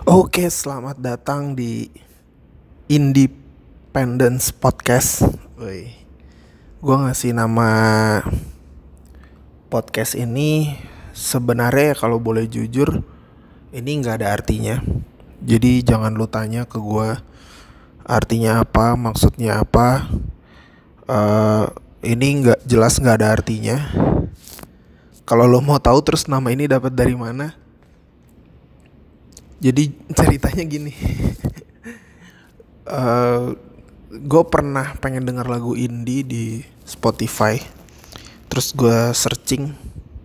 Oke, selamat datang di Independence Podcast. Woi, gue ngasih nama podcast ini sebenarnya kalau boleh jujur, ini nggak ada artinya. Jadi jangan lu tanya ke gue artinya apa, maksudnya apa. Eh, ini nggak jelas, nggak ada artinya. Kalau lo mau tahu terus nama ini dapat dari mana? Jadi ceritanya gini. Gue pernah pengen denger lagu indie di Spotify. Terus gue searching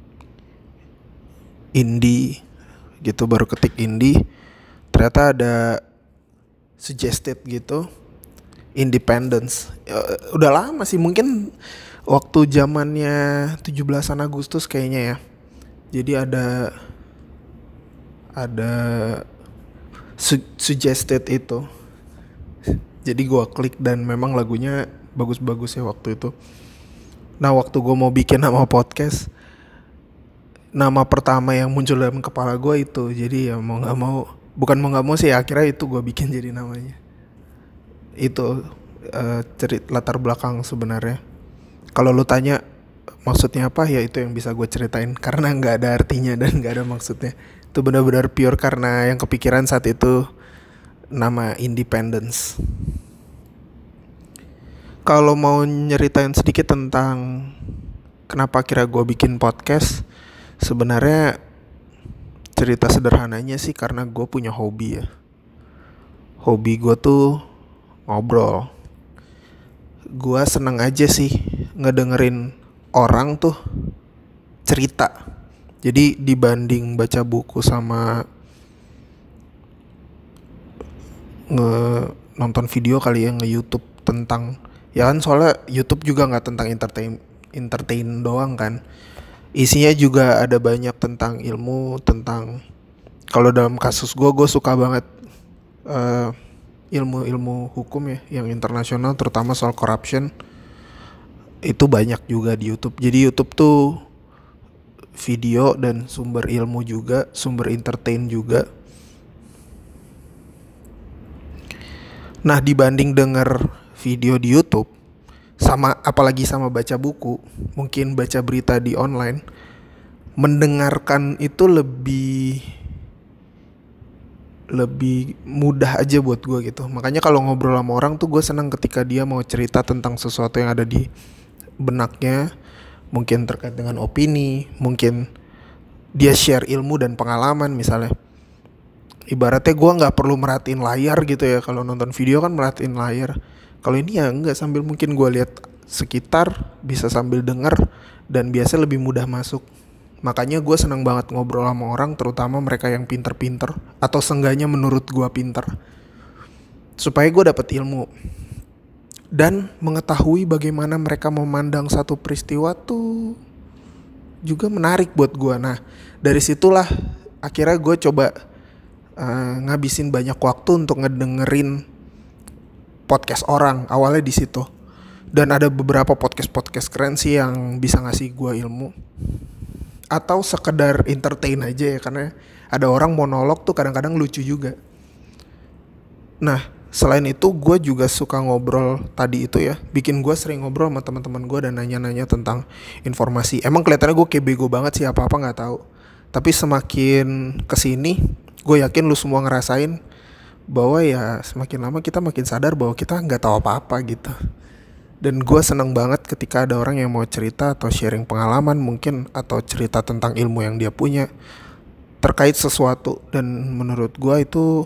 indie gitu, baru ketik indie. Ternyata ada suggested gitu, Independence. Udah lama sih, mungkin waktu zamannya 17-an Agustus kayaknya ya. Jadi ada suggested itu. Jadi gue klik dan memang lagunya bagus-bagus ya waktu itu. Nah, waktu gue mau bikin nama podcast, nama pertama yang muncul dalam kepala gue itu. Jadi ya mau nggak mau, bukan mau nggak mau sih, akhirnya itu gue bikin jadi namanya. Itu cerita latar belakang sebenarnya. Kalau lu tanya maksudnya apa, ya itu yang bisa gue ceritain karena nggak ada artinya dan nggak ada maksudnya. Itu benar-benar pure karena yang kepikiran saat itu nama Independence. Kalau mau nyeritain sedikit tentang kenapa kira gue bikin podcast, sebenarnya cerita sederhananya sih karena gue punya hobi ya. Hobi gue tuh ngobrol. Gue seneng aja sih ngedengerin orang tuh cerita. Jadi dibanding baca buku sama nonton video kali ya, nge-YouTube tentang, ya kan soalnya YouTube juga nggak tentang entertain doang kan, isinya juga ada banyak tentang ilmu, tentang, kalau dalam kasus gue suka banget ilmu-ilmu hukum ya, yang internasional terutama soal corruption. Itu banyak juga di YouTube. Jadi YouTube tuh video dan sumber ilmu juga, sumber entertain juga. Nah, dibanding denger video di YouTube sama apalagi sama baca buku, mungkin baca berita di online, mendengarkan itu lebih mudah aja buat gue gitu. Makanya kalau ngobrol sama orang tuh gue senang ketika dia mau cerita tentang sesuatu yang ada di benaknya, mungkin terkait dengan opini, mungkin dia share ilmu dan pengalaman misalnya. Ibaratnya gue nggak perlu merhatiin layar gitu ya. Kalau nonton video kan merhatiin layar. Kalau ini ya nggak, sambil mungkin gue lihat sekitar, bisa sambil denger, dan biasa lebih mudah masuk. Makanya gue senang banget ngobrol sama orang, terutama mereka yang pinter-pinter atau seenggaknya menurut gue pinter, supaya gue dapet ilmu dan mengetahui bagaimana mereka memandang satu peristiwa tuh juga menarik buat gue. Nah, dari situlah akhirnya gue coba ngabisin banyak waktu untuk ngedengerin podcast orang. Awalnya di situ. Dan ada beberapa podcast keren sih yang bisa ngasih gue ilmu atau sekedar entertain aja ya, karena ada orang monolog tuh kadang-kadang lucu juga. Nah, selain itu gue juga suka ngobrol tadi itu ya, bikin gue sering ngobrol sama teman-teman gue dan nanya-nanya tentang informasi. Emang kelihatannya gue kayak bego banget sih, apa-apa nggak tahu. Tapi semakin kesini, gue yakin lu semua ngerasain bahwa ya semakin lama kita makin sadar bahwa kita nggak tahu apa-apa gitu. Dan gue seneng banget ketika ada orang yang mau cerita atau sharing pengalaman mungkin, atau cerita tentang ilmu yang dia punya terkait sesuatu, dan menurut gue itu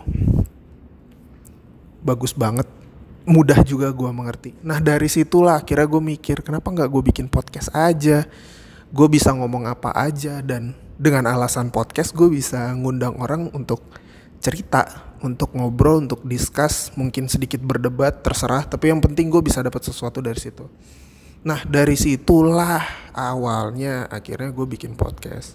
bagus banget, mudah juga gue mengerti. Nah, dari situlah akhirnya gue mikir, kenapa nggak gue bikin podcast aja. Gue bisa ngomong apa aja, dan dengan alasan podcast gue bisa ngundang orang untuk cerita, untuk ngobrol, untuk discuss, mungkin sedikit berdebat, terserah. Tapi yang penting gue bisa dapat sesuatu dari situ. Nah, dari situlah awalnya akhirnya gue bikin podcast.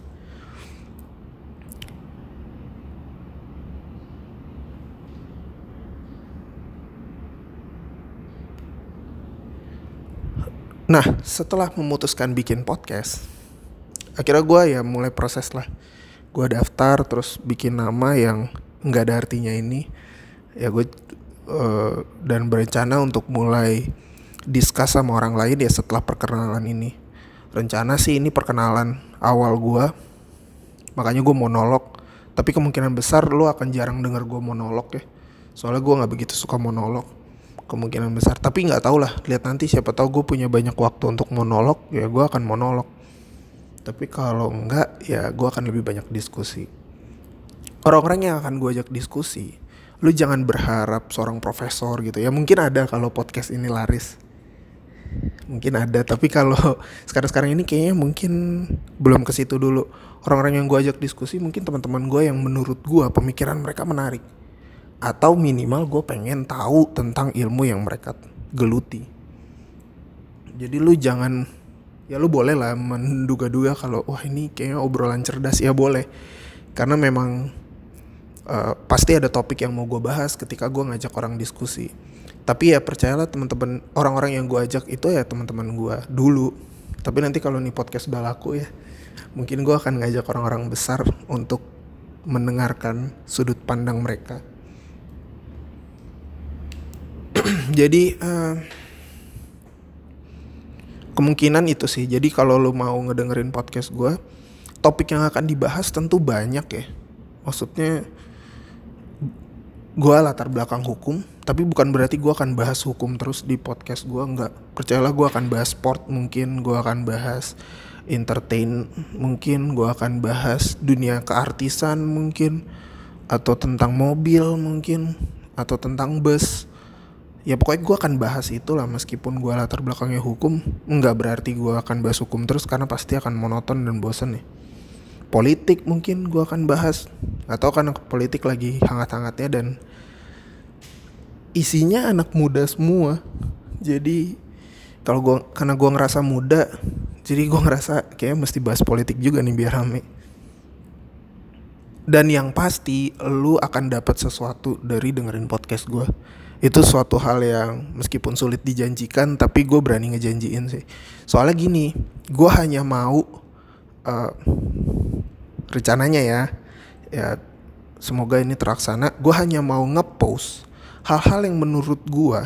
Nah, setelah memutuskan bikin podcast, akhirnya gue ya mulai proses lah. Gue daftar, terus bikin nama yang nggak ada artinya ini, ya gue dan berencana untuk mulai discuss sama orang lain ya setelah perkenalan ini. Rencana sih ini perkenalan awal gue, makanya gue monolog. Tapi kemungkinan besar lo akan jarang denger gue monolog ya, soalnya gue nggak begitu suka monolog kemungkinan besar. Tapi nggak tahu lah, lihat nanti, siapa tahu gue punya banyak waktu untuk monolog, ya gue akan monolog. Tapi kalau enggak, ya gue akan lebih banyak diskusi. Orang-orang yang akan gue ajak diskusi, lu jangan berharap seorang profesor gitu ya. Mungkin ada kalau podcast ini laris, mungkin ada. Tapi kalau sekarang ini kayaknya mungkin belum ke situ dulu. Orang-orang yang gue ajak diskusi mungkin teman-teman gue yang menurut gue pemikiran mereka menarik, atau minimal gue pengen tahu tentang ilmu yang mereka geluti. Jadi lu jangan, ya lu boleh lah menduga-duga kalau wah ini kayaknya obrolan cerdas, ya boleh. Karena memang pasti ada topik yang mau gue bahas ketika gue ngajak orang diskusi. Tapi ya percayalah teman-teman, orang-orang yang gue ajak itu ya teman-teman gue dulu. Tapi nanti kalau nih podcast udah laku ya, mungkin gue akan ngajak orang-orang besar untuk mendengarkan sudut pandang mereka. Jadi kemungkinan itu sih. Jadi kalau lo mau ngedengerin podcast gue, topik yang akan dibahas tentu banyak ya. Maksudnya gue latar belakang hukum, tapi bukan berarti gue akan bahas hukum terus di podcast gue, enggak. Percayalah, gue akan bahas sport mungkin, gue akan bahas entertain mungkin, gue akan bahas dunia keartisan mungkin, atau tentang mobil mungkin, atau tentang bus. Ya pokoknya gue akan bahas itulah, meskipun gue latar belakangnya hukum, enggak berarti gue akan bahas hukum terus, karena pasti akan monoton dan bosan nih. Politik mungkin gue akan bahas, atau karena politik lagi hangat-hangatnya dan isinya anak muda semua. Jadi karena gue ngerasa muda, jadi gue ngerasa kayaknya mesti bahas politik juga nih biar rame. Dan yang pasti lu akan dapat sesuatu dari dengerin podcast gue. Itu suatu hal yang meskipun sulit dijanjikan, tapi gue berani ngejanjiin sih. Soalnya gini, gue hanya mau rencananya ya semoga ini terlaksana. Gue hanya mau ngepost hal-hal yang menurut gue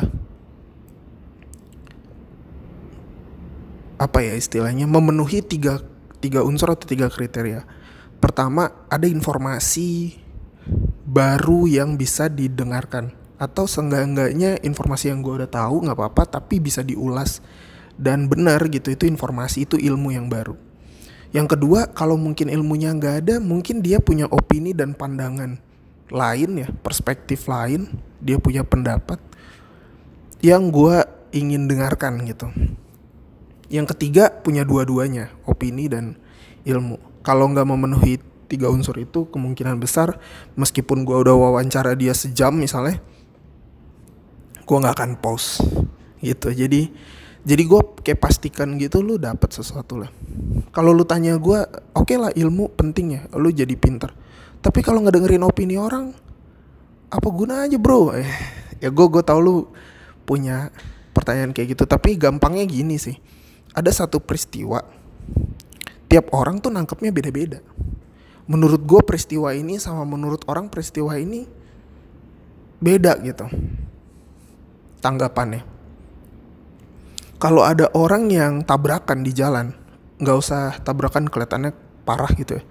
apa ya istilahnya, memenuhi tiga unsur atau 3 kriteria. Pertama, ada informasi baru yang bisa didengarkan, atau seenggak-enggaknya informasi yang gue udah tahu nggak apa-apa tapi bisa diulas dan benar gitu. Itu informasi, itu ilmu yang baru. Yang kedua, kalau mungkin ilmunya nggak ada, mungkin dia punya opini dan pandangan lain ya, perspektif lain, dia punya pendapat yang gue ingin dengarkan gitu. Yang ketiga, punya dua-duanya, opini dan ilmu. Kalau nggak memenuhi 3 unsur itu, kemungkinan besar meskipun gue udah wawancara dia sejam misalnya, gue nggak akan post gitu. Jadi gue kayak pastikan gitu lu dapat sesuatu lah. Kalau lu tanya gue, oke lah, ilmu penting ya, lu jadi pintar. Tapi kalau nggak dengerin opini orang, apa gunanya bro? Ya gue tahu lu punya pertanyaan kayak gitu. Tapi gampangnya gini sih, ada satu peristiwa, tiap orang tuh nangkepnya beda-beda. Menurut gue peristiwa ini sama menurut orang peristiwa ini beda gitu tanggapannya. Kalau ada orang yang tabrakan di jalan, nggak usah tabrakan kelihatannya parah gitu ya,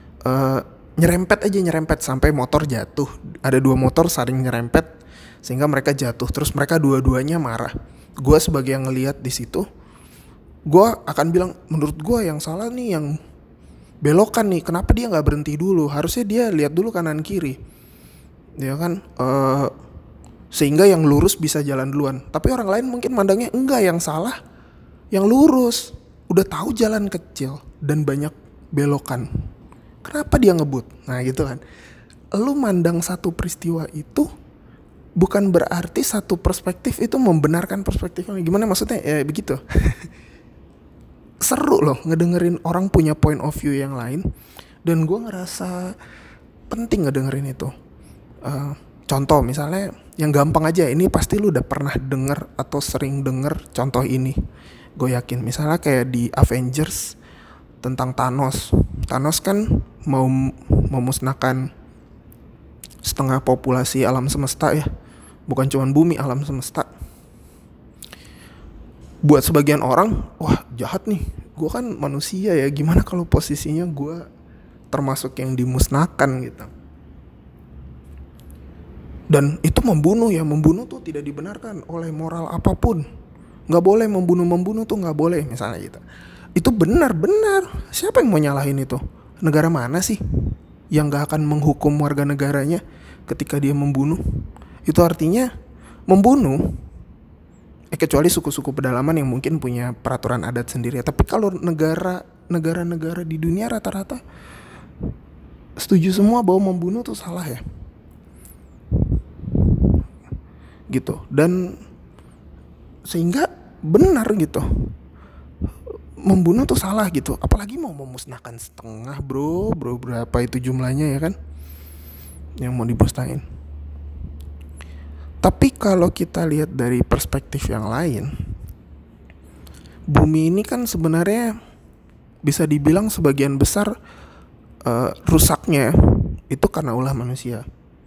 nyerempet sampai motor jatuh. Ada 2 motor saling nyerempet sehingga mereka jatuh, terus mereka dua-duanya marah. Gue sebagai yang ngelihat di situ, gue akan bilang menurut gue yang salah nih yang belokan nih. Kenapa dia nggak berhenti dulu? Harusnya dia lihat dulu kanan kiri, ya kan? Sehingga yang lurus bisa jalan duluan. Tapi orang lain mungkin mandangnya enggak, yang salah yang lurus, udah tahu jalan kecil dan banyak belokan, kenapa dia ngebut? Nah gitu kan. Lu mandang satu peristiwa itu bukan berarti satu perspektif itu membenarkan perspektifnya. Gimana maksudnya? Ya begitu. Seru loh ngedengerin orang punya point of view yang lain, dan gue ngerasa penting ngedengerin itu. Contoh misalnya yang gampang aja, ini pasti lu udah pernah denger atau sering denger contoh ini, gue yakin. Misalnya kayak di Avengers tentang Thanos kan mau memusnahkan setengah populasi alam semesta ya, bukan cuma bumi, alam semesta. Buat sebagian orang, wah jahat nih, gue kan manusia ya, gimana kalau posisinya gue termasuk yang dimusnahkan gitu. Dan itu membunuh ya, membunuh tuh tidak dibenarkan oleh moral apapun. Gak boleh membunuh tuh gak boleh misalnya gitu. Itu benar-benar, siapa yang mau nyalahin itu? Negara mana sih yang gak akan menghukum warga negaranya ketika dia membunuh? Itu artinya membunuh, kecuali suku-suku pedalaman yang mungkin punya peraturan adat sendiri. Tapi kalau negara-negara di dunia rata-rata setuju semua bahwa membunuh tuh salah ya, gitu. Dan sehingga benar gitu, membunuh tuh salah gitu. Apalagi mau memusnahkan setengah, bro, berapa itu jumlahnya ya kan, yang mau dimusnahin. Tapi kalau kita lihat dari perspektif yang lain, bumi ini kan sebenarnya bisa dibilang sebagian besar rusaknya itu karena ulah manusia.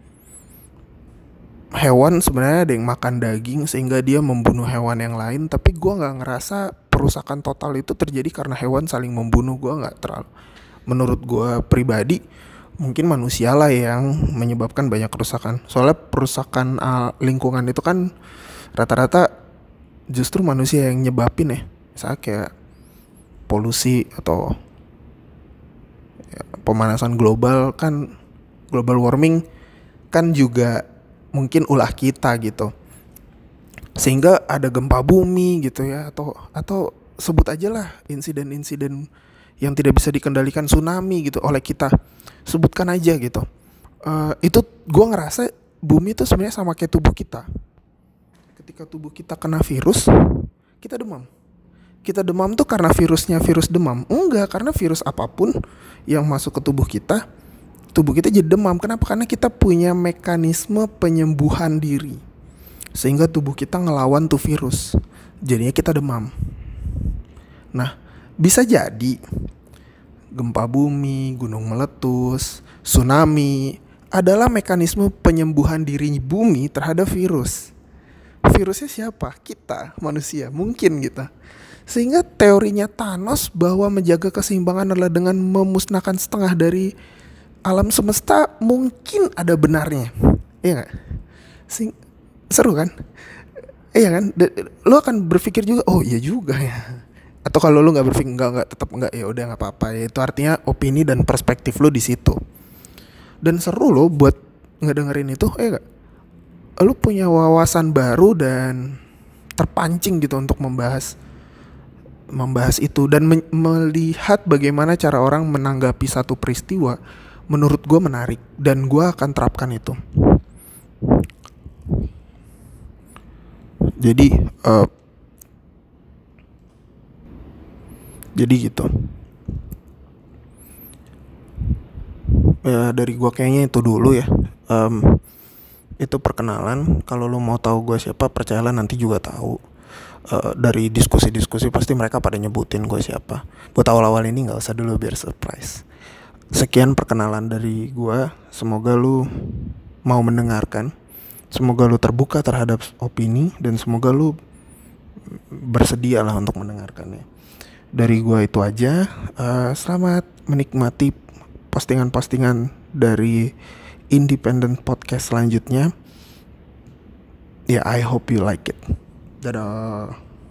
Hewan sebenarnya ada yang makan daging sehingga dia membunuh hewan yang lain, tapi gue nggak ngerasa perusakan total itu terjadi karena hewan saling membunuh. Gue nggak terlalu, menurut gue pribadi mungkin manusia lah yang menyebabkan banyak kerusakan. Soalnya perusakan lingkungan itu kan rata-rata justru manusia yang nyebabin ya. Misalnya kayak polusi atau ya, pemanasan global kan, global warming kan juga mungkin ulah kita gitu. Sehingga ada gempa bumi gitu ya, atau sebut aja lah insiden-insiden yang tidak bisa dikendalikan, tsunami gitu, oleh kita. Sebutkan aja gitu. Itu gue ngerasa bumi itu sebenarnya sama kayak tubuh kita. Ketika tubuh kita kena virus, kita demam. Kita demam tuh karena virusnya virus demam? Enggak, karena virus apapun yang masuk ke tubuh kita jadi demam. Kenapa? Karena kita punya mekanisme penyembuhan diri, sehingga tubuh kita ngelawan tuh virus. Jadinya kita demam. Nah, bisa jadi gempa bumi, gunung meletus, tsunami adalah mekanisme penyembuhan diri bumi terhadap virus. Virusnya siapa? Kita, manusia, mungkin gitu. Sehingga teorinya Thanos bahwa menjaga keseimbangan adalah dengan memusnahkan setengah dari alam semesta mungkin ada benarnya. Iya gak? Seru kan? Iya kan? Lo akan berpikir juga, oh iya juga ya. Atau kalau lo nggak berpikir tetap nggak, ya udah nggak apa-apa. Ya, itu artinya opini dan perspektif lo di situ. Dan seru lo buat ngedengerin itu, gak? Lo punya wawasan baru dan terpancing gitu untuk membahas itu dan melihat bagaimana cara orang menanggapi satu peristiwa. Menurut gue menarik dan gue akan terapkan itu. Jadi gitu. Ya dari gue kayaknya itu dulu ya. Itu perkenalan. Kalau lo mau tahu gue siapa, percayalah nanti juga tahu. Dari diskusi-diskusi pasti mereka pada nyebutin gue siapa. Buat awal-awal ini gak usah dulu biar surprise. Sekian perkenalan dari gue. Semoga lu mau mendengarkan, semoga lu terbuka terhadap opini, dan semoga lu bersedia lah untuk mendengarkannya. Dari gue itu aja. Selamat menikmati postingan-postingan dari Independent Podcast selanjutnya. Ya, I hope you like it. Dadah.